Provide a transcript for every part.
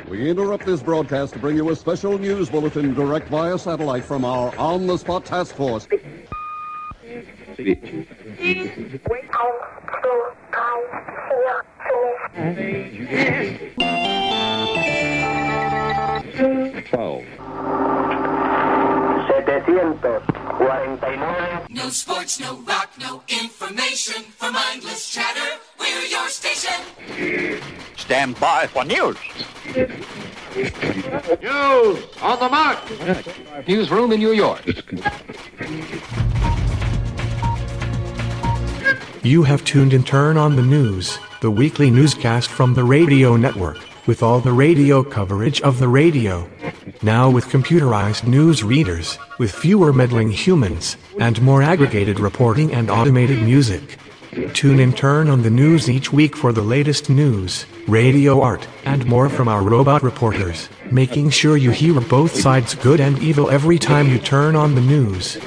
We interrupt this broadcast to bring you a special news bulletin direct via satellite from our on-the-spot task force. No sports, no rock, no information. For mindless chatter, we're your station. Stand by for news. News on the mark. Newsroom in New York. You have tuned in Turn on the News, the weekly newscast from the radio network, with all the radio coverage of the radio. Now with computerized news readers, with fewer meddling humans, and more aggregated reporting and automated music. Tune in Turn on the News each week for the latest news, radio art, and more from our robot reporters, making sure you hear both sides good and evil every time you turn on the news.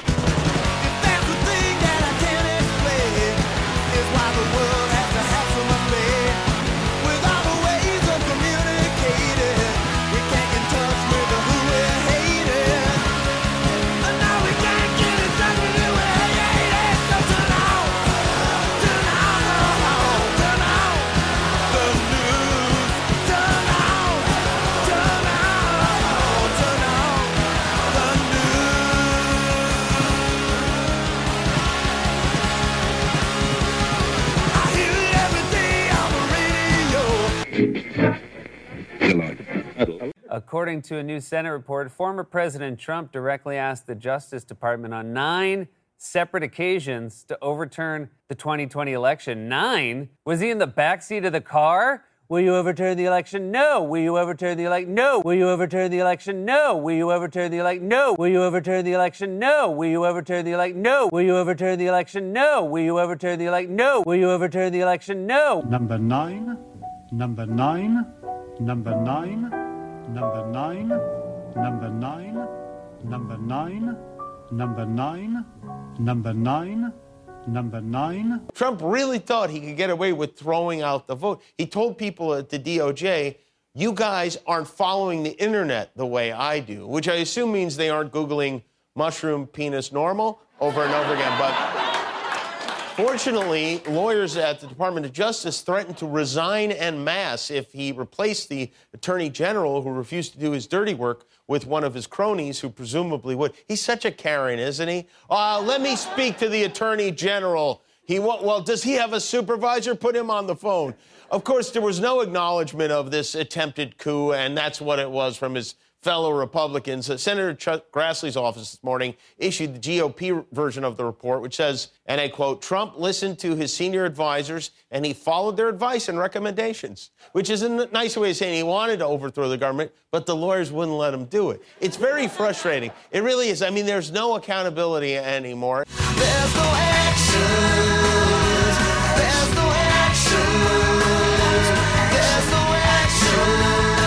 According to a new Senate report, former President Trump directly asked the Justice Department on 9 separate occasions to overturn the 2020 election. 9? Was he in the backseat of the car? Will you overturn the election? No. Will you overturn the election? No. Will you overturn the election? No. Will you overturn the election? No. Will you overturn the election? No. Will you overturn the election? No. Will you overturn the election? No. Will you overturn the election? No. Will you overturn the election? No. Number 9. Number 9. Number 9. Number 9, number 9, number 9, number 9, number 9, number 9. Trump really thought he could get away with throwing out the vote. He told people at the DOJ, you guys aren't following the internet the way I do, which I assume means they aren't Googling mushroom penis normal over and over again. But fortunately, lawyers at the Department of Justice threatened to resign en masse if he replaced the attorney general who refused to do his dirty work with one of his cronies who presumably would. He's such a Karen, isn't he? Let me speak to the attorney general. Well, does he have a supervisor? Put him on the phone. Of course, there was no acknowledgement of this attempted coup, and that's what it was from his fellow Republicans. Senator Chuck Grassley's office this morning issued the GOP version of the report, which says, and I quote, Trump listened to his senior advisors and he followed their advice and recommendations, which is a nice way of saying he wanted to overthrow the government, but the lawyers wouldn't let him do it. It's very frustrating. It really is. I mean, there's no accountability anymore. There's no action. There's no action. There's no action.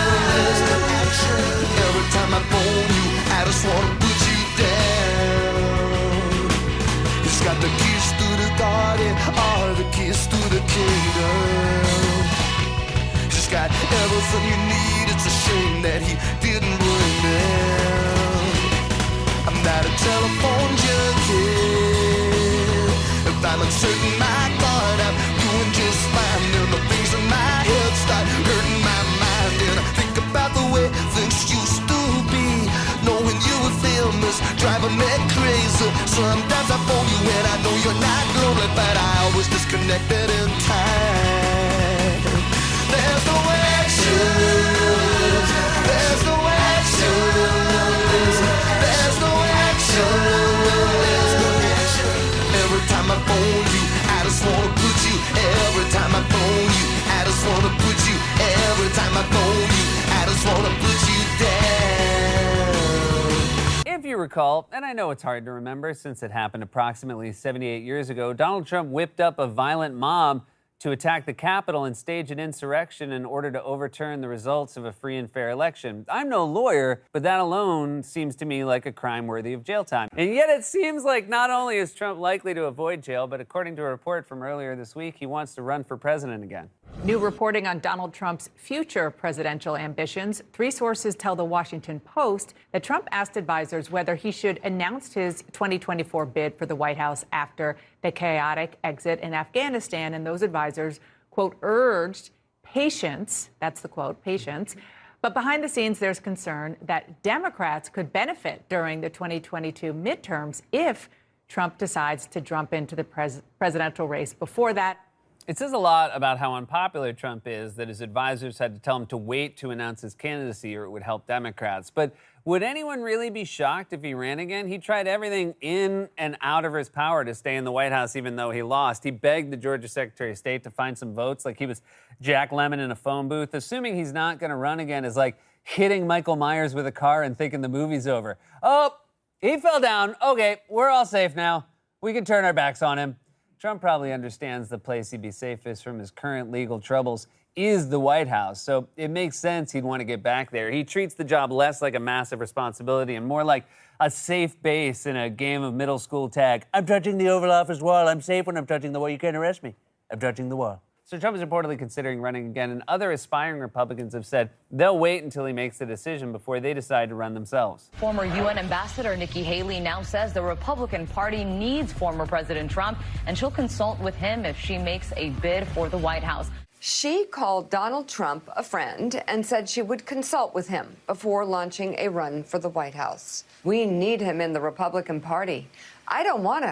Every time I phone you, I just want to put you down. It's got the keys to the garden, or the keys to the kingdom. It's got everything you need. It's a shame that he didn't bring them. I'm not a telephone junkie. If I'm uncertain, my God, I'm doing just fine. And the things in my head start hurting my mind. And I think about the way things used to be. Knowing you were famous, driving me crazy. Sometimes I phone you and I know you're not lonely, but I always disconnected in time. There's no action. There's no action. There's no action. There's no action. Every time I phone you, I just wanna put you. Every time I phone you, I just wanna put you. Every time I phone you, I just wanna put you down. If you recall, and I know it's hard to remember since it happened approximately 78 years ago, Donald Trump whipped up a violent mob to attack the Capitol and stage an insurrection in order to overturn the results of a free and fair election. I'm no lawyer, but that alone seems to me like a crime worthy of jail time. And yet it seems like not only is Trump likely to avoid jail, but according to a report from earlier this week, he wants to run for president again. New reporting on Donald Trump's future presidential ambitions. 3 sources tell the Washington Post that Trump asked advisors whether he should announce his 2024 bid for the White House after the chaotic exit in Afghanistan. And those advisors, quote, urged patience. That's the quote, patience. But behind the scenes, there's concern that Democrats could benefit during the 2022 midterms if Trump decides to jump into the presidential race before that. It says a lot about how unpopular Trump is that his advisors had to tell him to wait to announce his candidacy or it would help Democrats. But would anyone really be shocked if he ran again? He tried everything in and out of his power to stay in the White House even though he lost. He begged the Georgia Secretary of State to find some votes like he was Jack Lemmon in a phone booth. Assuming he's not going to run again is like hitting Michael Myers with a car and thinking the movie's over. Oh, he fell down. Okay, we're all safe now. We can turn our backs on him. Trump probably understands the place he'd be safest from his current legal troubles is the White House, so it makes sense he'd want to get back there. He treats the job less like a massive responsibility and more like a safe base in a game of middle school tag. I'm touching the Oval Office wall. I'm safe when I'm touching the wall. You can't arrest me. I'm touching the wall. So Trump is reportedly considering running again, and other aspiring Republicans have said they'll wait until he makes the decision before they decide to run themselves. Former UN Ambassador Nikki Haley now says the Republican Party needs former President Trump, and she'll consult with him if she makes a bid for the White House. She called Donald Trump a friend and said she would consult with him before launching a run for the White House. We need him in the Republican Party. I don't want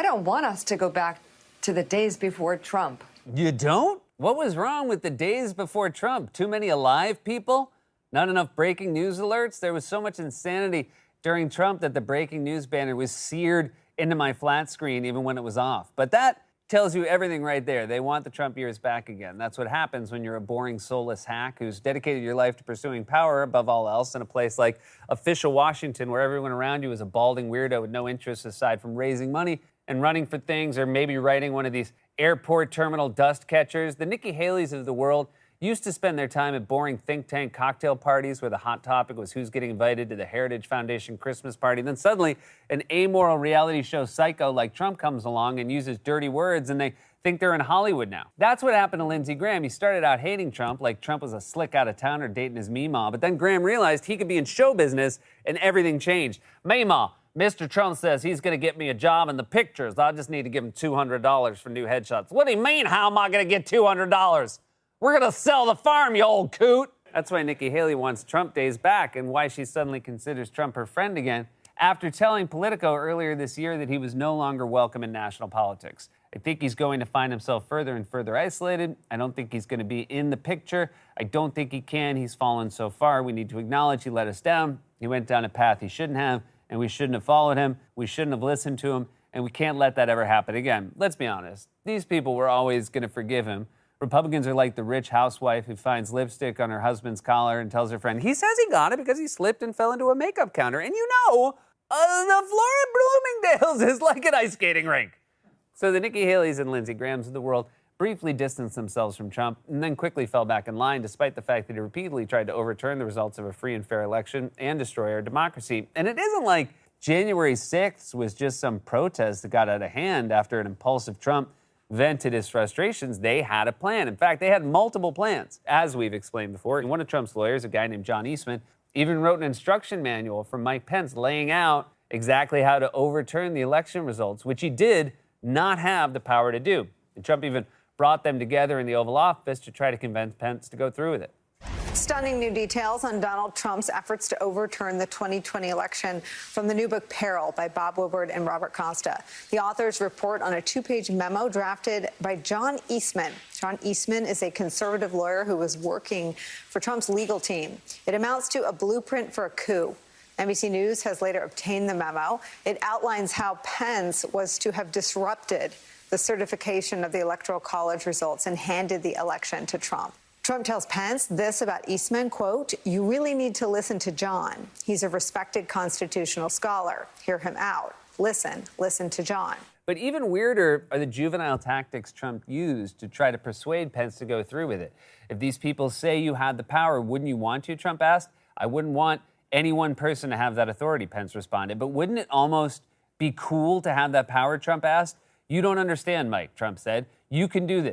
us to go back to the days before Trump. You don't? What was wrong with the days before Trump? Too many alive people? Not enough breaking news alerts? There was so much insanity during Trump that the breaking news banner was seared into my flat screen even when it was off. But that tells you everything right there. They want the Trump years back again. That's what happens when you're a boring, soulless hack who's dedicated your life to pursuing power above all else in a place like official Washington, where everyone around you is a balding weirdo with no interest aside from raising money and running for things, or maybe writing one of these airport terminal dust catchers. The Nikki Haleys of the world used to spend their time at boring think tank cocktail parties where the hot topic was who's getting invited to the Heritage Foundation Christmas party. Then suddenly an amoral reality show psycho like Trump comes along and uses dirty words, and they think they're in Hollywood now. That's what happened to Lindsey Graham. He started out hating Trump like Trump was a slick out-of-towner dating his Meemaw, but then Graham realized he could be in show business and everything changed. Meemaw, Mr. Trump says he's going to get me a job in the pictures. I just need to give him $200 for new headshots. What do you mean, how am I going to get $200? We're going to sell the farm, you old coot. That's why Nikki Haley wants Trump days back and why she suddenly considers Trump her friend again after telling Politico earlier this year that he was no longer welcome in national politics. I think he's going to find himself further and further isolated. I don't think he's going to be in the picture. I don't think he can. He's fallen so far. We need to acknowledge he let us down. He went down a path he shouldn't have, and we shouldn't have followed him. We shouldn't have listened to him, and we can't let that ever happen again. Let's be honest. These people were always going to forgive him. Republicans are like the rich housewife who finds lipstick on her husband's collar and tells her friend, he says he got it because he slipped and fell into a makeup counter. And you know, the floor at Bloomingdale's is like an ice skating rink. So the Nikki Haleys and Lindsey Grahams of the world briefly distanced themselves from Trump and then quickly fell back in line, despite the fact that he repeatedly tried to overturn the results of a free and fair election and destroy our democracy. And it isn't like January 6th was just some protest that got out of hand after an impulsive Trump vented his frustrations. They had a plan. In fact, they had multiple plans, as we've explained before. And one of Trump's lawyers, a guy named John Eastman, even wrote an instruction manual from Mike Pence laying out exactly how to overturn the election results, which he did not have the power to do. And Trump even brought them together in the Oval Office to try to convince Pence to go through with it. Stunning new details on Donald Trump's efforts to overturn the 2020 election from the new book Peril by Bob Woodward and Robert Costa. The authors report on a 2-page memo drafted by John Eastman. John Eastman is a conservative lawyer who was working for Trump's legal team. It amounts to a blueprint for a coup. NBC News has later obtained the memo. It outlines how Pence was to have disrupted the certification of the Electoral College results and handed the election to Trump. Trump tells Pence this about Eastman, quote, you really need to listen to John. He's a respected constitutional scholar. Hear him out. Listen to John. But even weirder are the juvenile tactics Trump used to try to persuade Pence to go through with it. If these people say you had the power, wouldn't you want to, Trump asked. I wouldn't want any one person to have that authority, Pence responded. But wouldn't it almost be cool to have that power, Trump asked. You don't understand, Mike, Trump said. You can do this.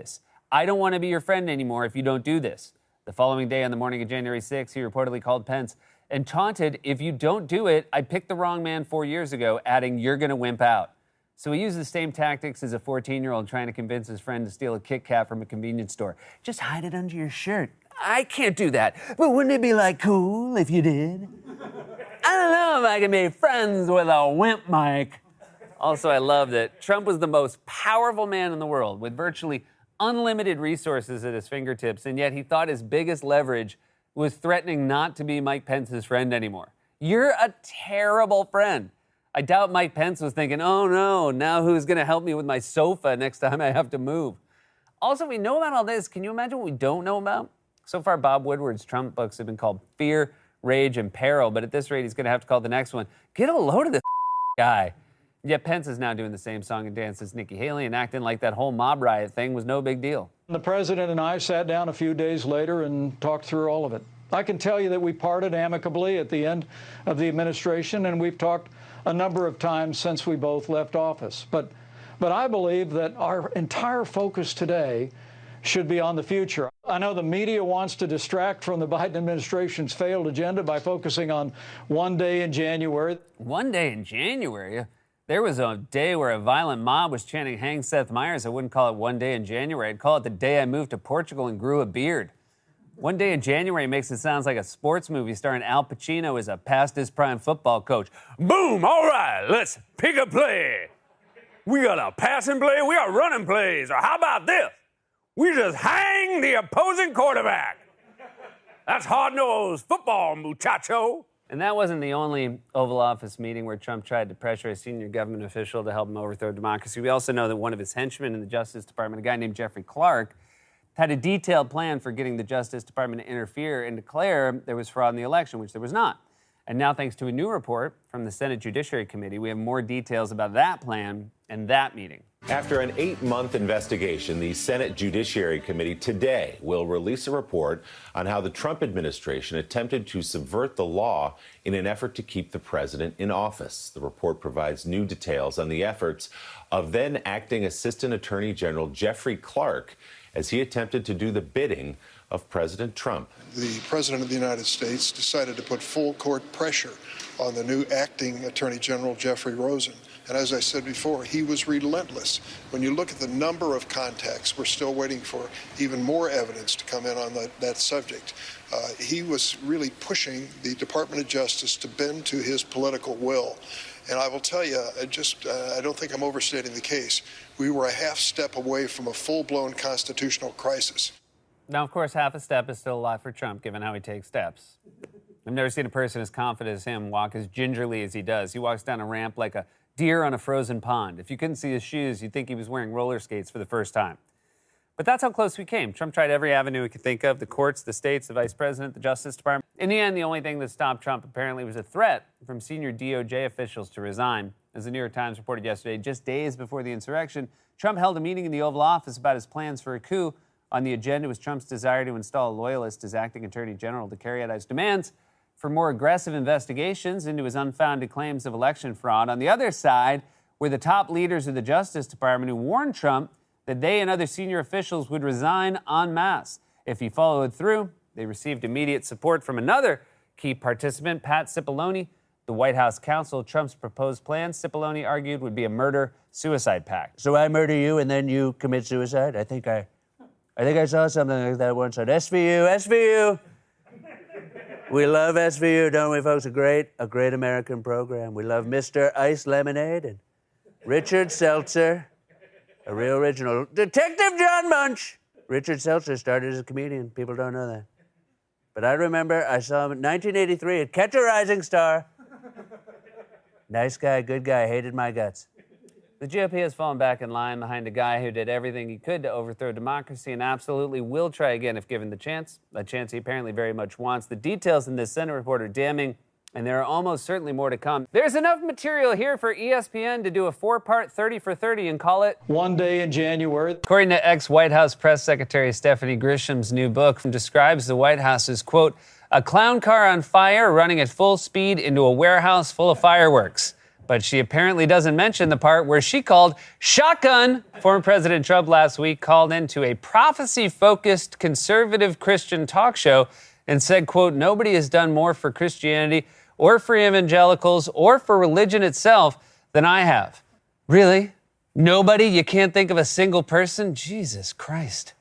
I don't want to be your friend anymore if you don't do this. The following day, on the morning of January 6th, he reportedly called Pence and taunted, if you don't do it, I picked the wrong man 4 years ago, adding, you're going to wimp out. So he used the same tactics as a 14-year-old trying to convince his friend to steal a Kit Kat from a convenience store. Just hide it under your shirt. I can't do that. But wouldn't it be, cool if you did? I don't know if I can be friends with a wimp, Mike. Also, I love that Trump was the most powerful man in the world with virtually unlimited resources at his fingertips, and yet he thought his biggest leverage was threatening not to be Mike Pence's friend anymore. You're a terrible friend. I doubt Mike Pence was thinking, oh no, now who's going to help me with my sofa next time I have to move? Also, we know about all this. Can you imagine what we don't know about? So far, Bob Woodward's Trump books have been called Fear, Rage, and Peril, but at this rate, he's going to have to call the next one, Get a Load of this guy. Yet Pence is now doing the same song and dance as Nikki Haley and acting like that whole mob riot thing was no big deal. The president and I sat down a few days later and talked through all of it. I can tell you that we parted amicably at the end of the administration, and we've talked a number of times since we both left office. But I believe that our entire focus today should be on the future. I know the media wants to distract from the Biden administration's failed agenda by focusing on one day in January. One day in January? There was a day where a violent mob was chanting, hang Seth Meyers. I wouldn't call it one day in January. I'd call it the day I moved to Portugal and grew a beard. One day in January makes it sound like a sports movie starring Al Pacino as a past his prime football coach. Boom, all right, let's pick a play. We got a passing play, we got running plays. Or how about this? We just hang the opposing quarterback. That's hard-nosed football, muchacho. And that wasn't the only Oval Office meeting where Trump tried to pressure a senior government official to help him overthrow democracy. We also know that one of his henchmen in the Justice Department, a guy named Jeffrey Clark, had a detailed plan for getting the Justice Department to interfere and declare there was fraud in the election, which there was not. And now, thanks to a new report from the Senate Judiciary Committee, we have more details about that plan and that meeting. After an 8-month investigation, the Senate Judiciary Committee today will release a report on how the Trump administration attempted to subvert the law in an effort to keep the president in office. The report provides new details on the efforts of then acting Assistant Attorney General Jeffrey Clark as he attempted to do the bidding of President Trump. The President of the United States decided to put full court pressure on the new acting Attorney General Jeffrey Rosen. And as I said before, he was relentless. When you look at the number of contacts, we're still waiting for even more evidence to come in on that subject. He was really pushing the Department of Justice to bend to his political will. And I will tell you, I don't think I'm overstating the case. We were a half step away from a full-blown constitutional crisis. Now, of course, half a step is still a lot for Trump, given how he takes steps. I've never seen a person as confident as him walk as gingerly as he does. He walks down a ramp like a deer on a frozen pond. If you couldn't see his shoes, you'd think he was wearing roller skates for the first time. But that's how close we came. Trump tried every avenue he could think of, the courts, the states, the vice president, the Justice Department. In the end, the only thing that stopped Trump apparently was a threat from senior DOJ officials to resign. As the New York Times reported yesterday, just days before the insurrection, Trump held a meeting in the Oval Office about his plans for a coup. On the agenda was Trump's desire to install a loyalist as acting attorney general to carry out his demands for more aggressive investigations into his unfounded claims of election fraud. On the other side were the top leaders of the Justice Department who warned Trump that they and other senior officials would resign en masse. If he followed through, they received immediate support from another key participant, Pat Cipollone, the White House counsel. Trump's proposed plan, Cipollone argued, would be a murder-suicide pact. So I murder you and then you commit suicide? I think I saw something like that once on SVU. We love SVU, don't we, folks? A great American program. We love Mr. Ice Lemonade and Richard Seltzer, a real original. Detective John Munch. Richard Seltzer started as a comedian. People don't know that. But I remember I saw him in 1983 at Catch a Rising Star. Nice guy, good guy, hated my guts. The GOP has fallen back in line behind a guy who did everything he could to overthrow democracy and absolutely will try again if given the chance, a chance he apparently very much wants. The details in this Senate report are damning, and there are almost certainly more to come. There's enough material here for ESPN to do a 4-part 30 for 30 and call it One Day in January. According to ex-White House press secretary Stephanie Grisham's new book describes the White House as, quote, a clown car on fire running at full speed into a warehouse full of fireworks. But she apparently doesn't mention the part where she called shotgun. Former President Trump last week called into a prophecy-focused conservative Christian talk show and said, quote, "Nobody has done more for Christianity or for evangelicals or for religion itself than I have." Really? Nobody? You can't think of a single person? Jesus Christ.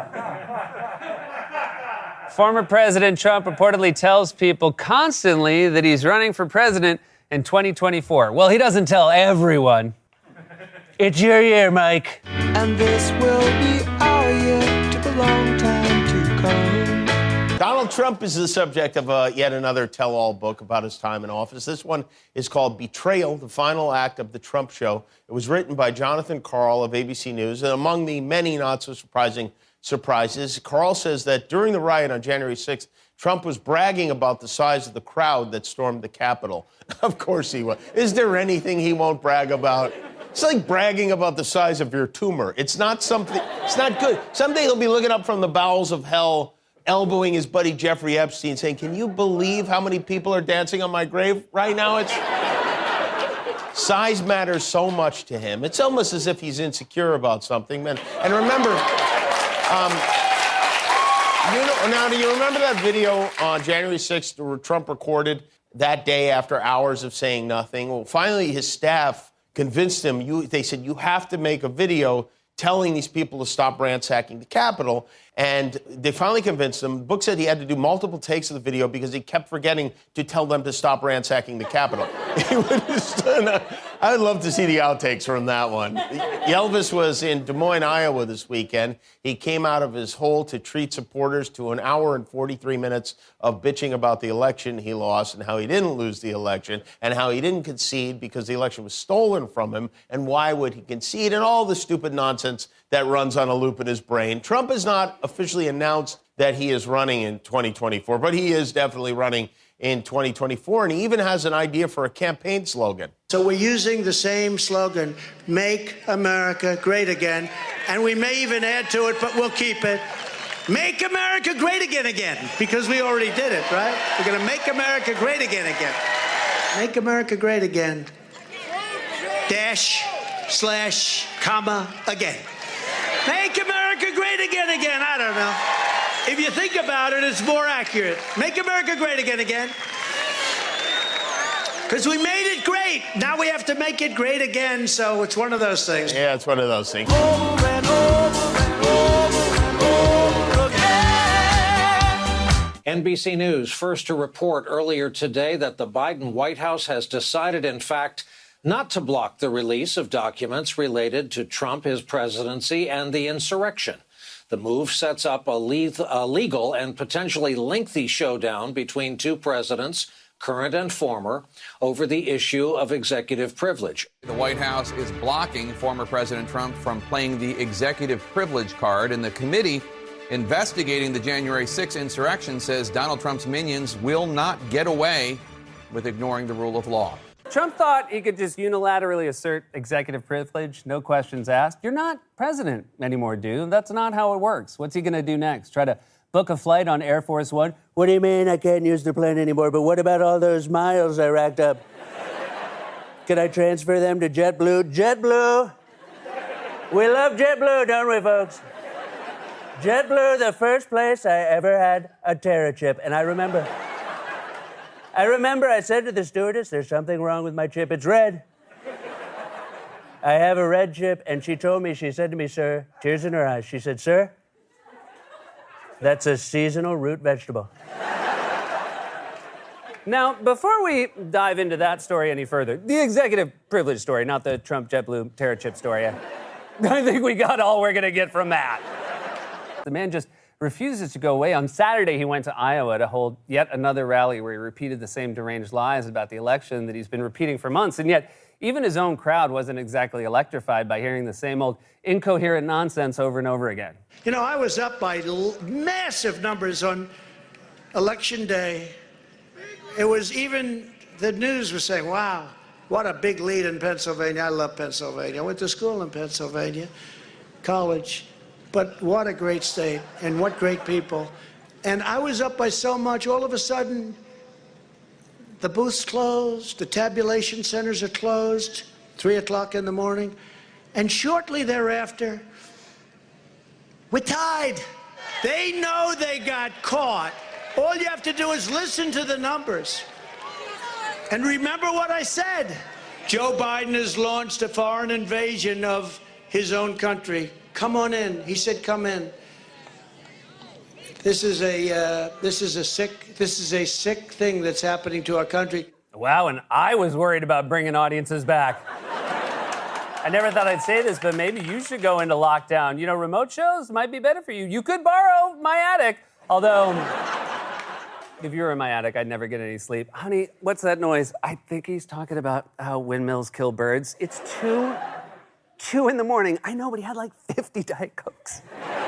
Former President Trump reportedly tells people constantly that he's running for president in 2024. Well, he doesn't tell everyone. It's your year, Mike. And this will be our year. Took a long time to come. Donald Trump is the subject of yet another tell-all book about his time in office. This one is called Betrayal, the Final Act of the Trump Show. It was written by Jonathan Karl of ABC News, and among the many not-so-surprising surprises, Karl says that during the riot on January 6th, Trump was bragging about the size of the crowd that stormed the Capitol. Of course he was. Is there anything he won't brag about? It's like bragging about the size of your tumor. It's not something, it's not good. Someday he'll be looking up from the bowels of hell, elbowing his buddy Jeffrey Epstein, saying, "Can you believe how many people are dancing on my grave right now?" Size matters so much to him. It's almost as if he's insecure about something, man. And remember, do you remember that video on January 6th where Trump recorded that day after hours of saying nothing? Well, finally, his staff convinced him. They said, "You have to make a video telling these people to stop ransacking the Capitol." And they finally convinced him. The book said he had to do multiple takes of the video because he kept forgetting to tell them to stop ransacking the Capitol. I'd love to see the outtakes from that one. Elvis was in Des Moines, Iowa this weekend. He came out of his hole to treat supporters to an hour and 43 minutes of bitching about the election he lost and how he didn't lose the election and how he didn't concede because the election was stolen from him and why would he concede and all the stupid nonsense that runs on a loop in his brain. Trump has not officially announced that he is running in 2024, but he is definitely running in 2024, and he even has an idea for a campaign slogan. So we're using the same slogan, Make America Great Again, and we may even add to it, but we'll keep it. Make America Great Again, because we already did it, right? We're going to make America great again. Make America great again. // again. Make America great again. I don't know. If you think about it, it's more accurate. Make America great again. Because we made it great. Now we have to make it great again, so it's one of those things. Yeah, it's one of those things. Over and over and over and over again. NBC News first to report earlier today that the Biden White House has decided, in fact, not to block the release of documents related to Trump, his presidency, and the insurrection. The move sets up a legal and potentially lengthy showdown between two presidents, current and former, over the issue of executive privilege. The White House is blocking former President Trump from playing the executive privilege card, and the committee investigating the January 6th insurrection says Donald Trump's minions will not get away with ignoring the rule of law. Trump thought he could just unilaterally assert executive privilege, no questions asked. You're not president anymore, dude. That's not how it works. What's he going to do next? Try to book a flight on Air Force One? What do you mean I can't use the plane anymore? But what about all those miles I racked up? Can I transfer them to JetBlue? JetBlue! We love JetBlue, don't we, folks? JetBlue, the first place I ever had a Terra chip. And I remember I said to the stewardess, "There's something wrong with my chip. It's red. I have a red chip." And she told me, she said to me, "Sir," tears in her eyes, she said, "Sir, that's a seasonal root vegetable." Now, before we dive into that story any further, the executive privilege story, not the Trump JetBlue Terra chip story. I think we got all we're going to get from that. The man just refuses to go away. On Saturday, he went to Iowa to hold yet another rally where he repeated the same deranged lies about the election that he's been repeating for months. And yet, even his own crowd wasn't exactly electrified by hearing the same old incoherent nonsense over and over again. You know, I was up by massive numbers on Election Day. It was even, the news was saying, wow, what a big lead in Pennsylvania. I love Pennsylvania. I went to school in Pennsylvania, college. But what a great state, and what great people. And I was up by so much, all of a sudden, the booth's closed, the tabulation centers are closed, 3 o'clock in the morning, and shortly thereafter, we're tied. They know they got caught. All you have to do is listen to the numbers. And remember what I said. Joe Biden has launched a foreign invasion of his own country. Come on in. He said, come in. This is a sick thing that's happening to our country. Wow, and I was worried about bringing audiences back. I never thought I'd say this, but maybe you should go into lockdown. You know, remote shows might be better for you. You could borrow my attic, although if you were in my attic, I'd never get any sleep. Honey, what's that noise? I think he's talking about how windmills kill birds. It's 2 in the morning. I know, but he had like 50 Diet Cokes.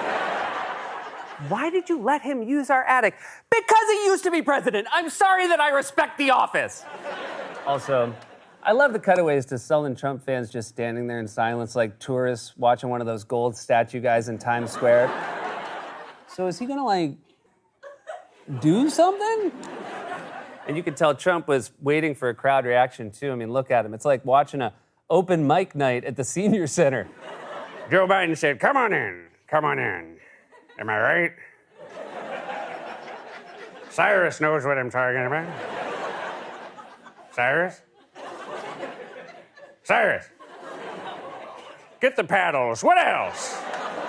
Why did you let him use our attic? Because he used to be president. I'm sorry that I respect the office. Also, I love the cutaways to sullen Trump fans just standing there in silence like tourists watching one of those gold statue guys in Times Square. So is he gonna, like, do something? And you could tell Trump was waiting for a crowd reaction, too. I mean, look at him. It's like watching a open mic night at the senior center. Joe Biden said, come on in. Am I right? Cyrus knows what I'm talking about. Cyrus? Get the paddles. What else?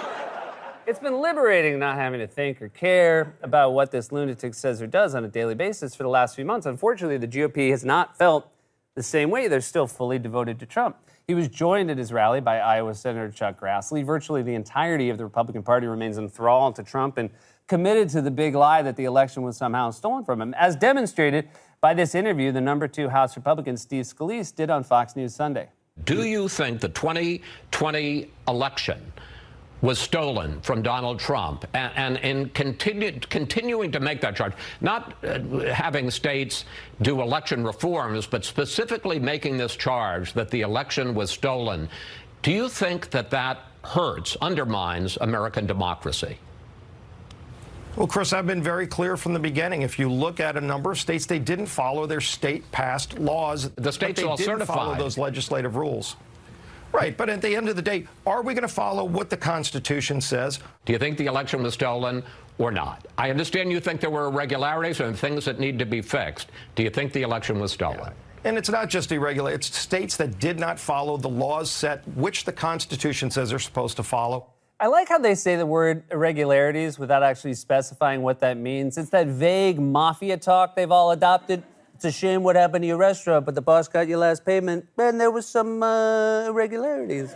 It's been liberating not having to think or care about what this lunatic says or does on a daily basis for the last few months. Unfortunately, the GOP has not felt the same way. They're still fully devoted to Trump. He was joined at his rally by Iowa Senator Chuck Grassley. Virtually the entirety of the Republican Party remains enthralled to Trump and committed to the big lie that the election was somehow stolen from him, as demonstrated by this interview the number 2 House Republican Steve Scalise did on Fox News Sunday. Do you think the 2020 election was stolen from Donald Trump, and continuing to make that charge, not having states do election reforms, but specifically making this charge that the election was stolen? Do you think that that hurts, undermines American democracy? Well, Chris, I've been very clear from the beginning. If you look at a number of states, they didn't follow their state-passed laws. The states all didn't certified. Follow those legislative rules. Right, but at the end of the day, are we going to follow what the Constitution says? Do you think the election was stolen or not? I understand you think there were irregularities and things that need to be fixed. Do you think the election was stolen? Yeah. And it's not just irregular. It's states that did not follow the laws set, which the Constitution says they're supposed to follow. I like how they say the word irregularities without actually specifying what that means. It's that vague mafia talk they've all adopted. It's a shame what happened to your restaurant, but the boss got your last payment, and there was some irregularities.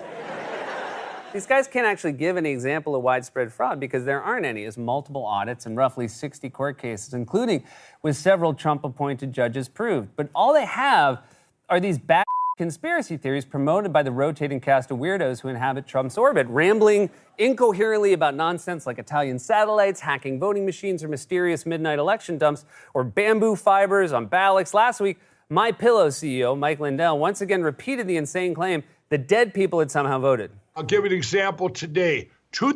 These guys can't actually give any example of widespread fraud because there aren't any, as multiple audits and roughly 60 court cases, including with several Trump-appointed judges, proved. But all they have are these bad conspiracy theories promoted by the rotating cast of weirdos who inhabit Trump's orbit, rambling incoherently about nonsense like Italian satellites, hacking voting machines, or mysterious midnight election dumps, or bamboo fibers on ballots. Last week, MyPillow CEO Mike Lindell once again repeated the insane claim that dead people had somehow voted. I'll give you an example today.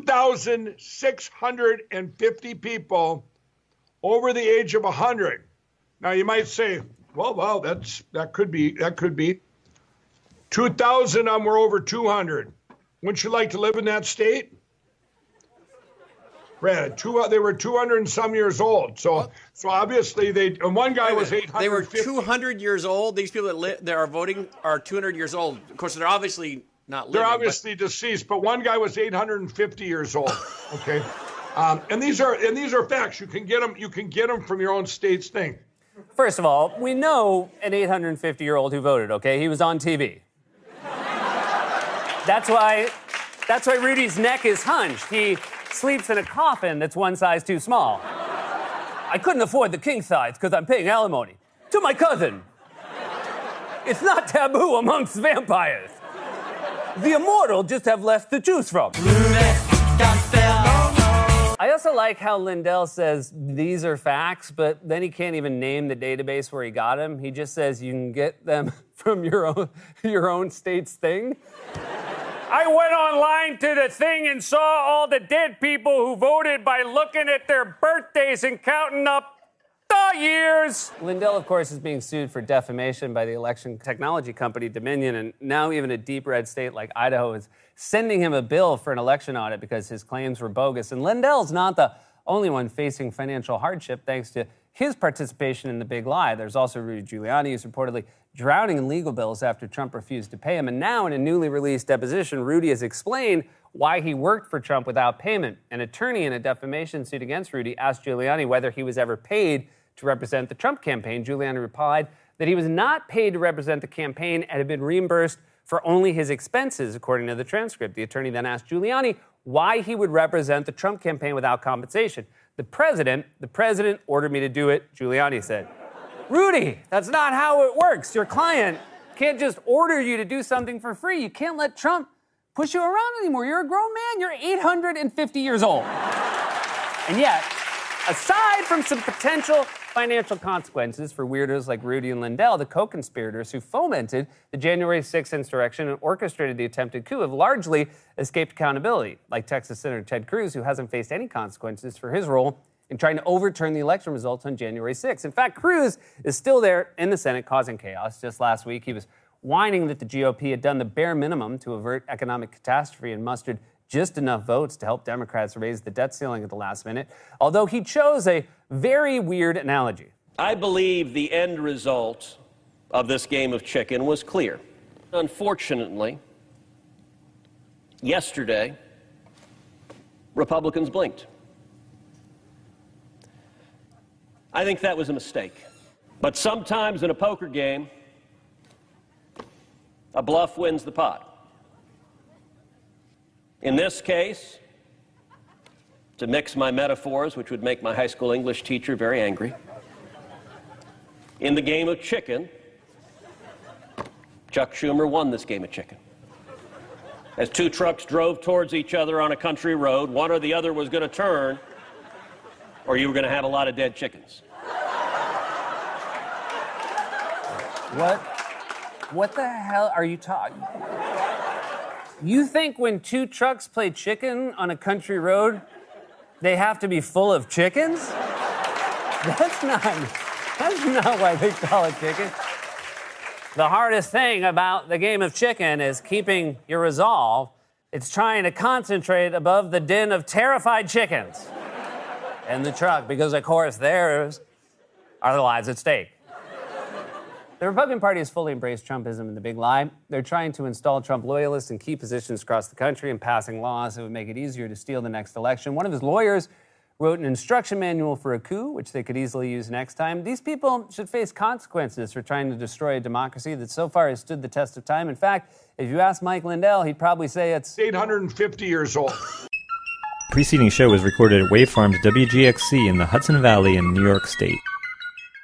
2,650 people over the age of 100. Now, you might say, well, that could be. 2,000 of them were over 200. Wouldn't you like to live in that state? Brad, they were 200 and some years old. So obviously and one guy was 850. They were 200 years old. These people that are voting are 200 years old. Of course, they're obviously not living. They're obviously deceased, but one guy was 850 years old. Okay, and these are facts. You can get them from your own state's thing. First of all, we know an 850-year-old who voted. Okay, he was on TV. That's why Rudy's neck is hunched. He sleeps in a coffin that's one size too small. I couldn't afford the king size because I'm paying alimony to my cousin. It's not taboo amongst vampires. The immortal just have less to choose from. I also like how Lindell says these are facts, but then he can't even name the database where he got them. He just says you can get them from your own state's thing. I went online to the thing and saw all the dead people who voted by looking at their birthdays and counting up the years. Lindell, of course, is being sued for defamation by the election technology company Dominion, and now even a deep red state like Idaho is sending him a bill for an election audit because his claims were bogus. And Lindell's not the only one facing financial hardship thanks to his participation in the big lie. There's also Rudy Giuliani, who's reportedly drowning in legal bills after Trump refused to pay him. And now, in a newly released deposition, Rudy has explained why he worked for Trump without payment. An attorney in a defamation suit against Rudy asked Giuliani whether he was ever paid to represent the Trump campaign. Giuliani replied that he was not paid to represent the campaign and had been reimbursed for only his expenses, according to the transcript. The attorney then asked Giuliani why he would represent the Trump campaign without compensation. The president ordered me to do it, Giuliani said. Rudy, that's not how it works. Your client can't just order you to do something for free. You can't let Trump push you around anymore. You're a grown man. You're 850 years old. And yet, aside from some potential financial consequences for weirdos like Rudy and Lindell, the co-conspirators who fomented the January 6th insurrection and orchestrated the attempted coup have largely escaped accountability, like Texas Senator Ted Cruz, who hasn't faced any consequences for his role in trying to overturn the election results on January 6th. In fact, Cruz is still there in the Senate causing chaos. Just last week, he was whining that the GOP had done the bare minimum to avert economic catastrophe and mustered just enough votes to help Democrats raise the debt ceiling at the last minute, although he chose a very weird analogy. I believe the end result of this game of chicken was clear. Unfortunately, yesterday, Republicans blinked. I think that was a mistake. But sometimes in a poker game, a bluff wins the pot. In this case, to mix my metaphors, which would make my high school English teacher very angry, in the game of chicken, Chuck Schumer won this game of chicken. As two trucks drove towards each other on a country road, one or the other was going to turn, or you were going to have a lot of dead chickens. What the hell are you talking? You think when two trucks play chicken on a country road, they have to be full of chickens? That's not why they call it chicken. The hardest thing about the game of chicken is keeping your resolve. It's trying to concentrate above the din of terrified chickens in the truck, because, of course, theirs are the lives at stake. The Republican Party has fully embraced Trumpism and the big lie. They're trying to install Trump loyalists in key positions across the country and passing laws that would make it easier to steal the next election. One of his lawyers wrote an instruction manual for a coup, which they could easily use next time. These people should face consequences for trying to destroy a democracy that so far has stood the test of time. In fact, if you ask Mike Lindell, he'd probably say it's 850 years old. The preceding show was recorded at Wave Farms WGXC in the Hudson Valley in New York State.